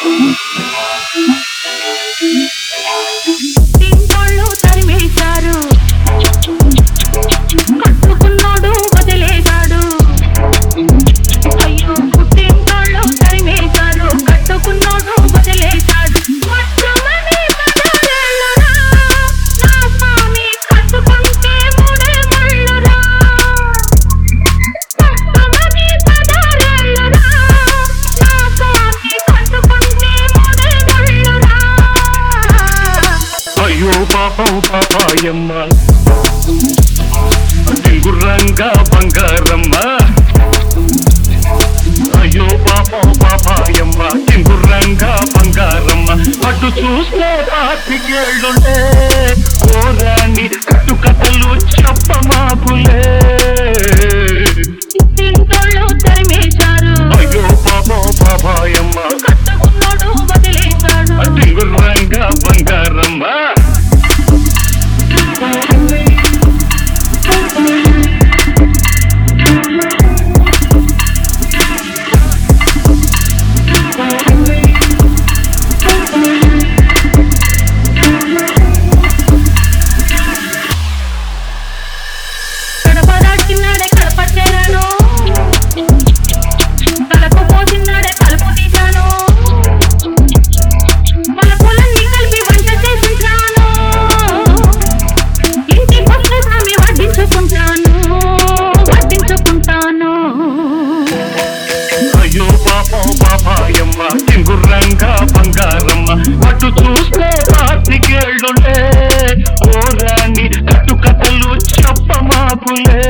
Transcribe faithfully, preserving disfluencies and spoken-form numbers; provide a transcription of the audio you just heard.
తింటోళ్ళు తరిమేశారు, కట్టుకున్నోడు వదిలేశాడు. అయ్యో పుట్టింటోళ్ళు తరిమేశారు, కట్టుకున్నోడు వదిలేశాడు. మట్టుమని పదరేళ్ళురా, నా స్వామి కట్టుకుంటే మూడే ముళ్ళురా. మట్టుమని పదరేళ్ళురా, నా స్వామి కట్టుకుంటే మూడే ముళ్ళురా. అయ్యో పాపం పాపాయమ్మ డింగుర్రంగా బంగారమ్మ. అయ్యో పాపం పాపాయమ్మ డింగుర్రంగా బంగారమ్మ. అటు చూస్తే పాతికేళ్ళుండే ఓరాని కట్టు కథలు చెప్పమాకులే. తింటోళ్ళు తరిమేశారు, అయ్యో పాపం పాపాయమ్మ కట్టుకున్నోడు వదిలేశాడు. డింగుర్రంగా బంగారమ్మ. కడప దాటినాడే కడప చేరాను, తలకు పోసినాడే తలుపు తీశాను. పలుకులన్నీ కలిపి వంట చేసుకుంటాను, ఇంటికొస్తే స్వామి వడ్డించుకుంటాను వడ్డించుకుంటాను. అయ్యో పాపం పాపాయమ్మ డింగుర్రంగా బంగారమ్మ. అటు చూస్తే పాతికేళ్ళుండే ఓరాని కట్టు కథలు చెప్పమాకులే.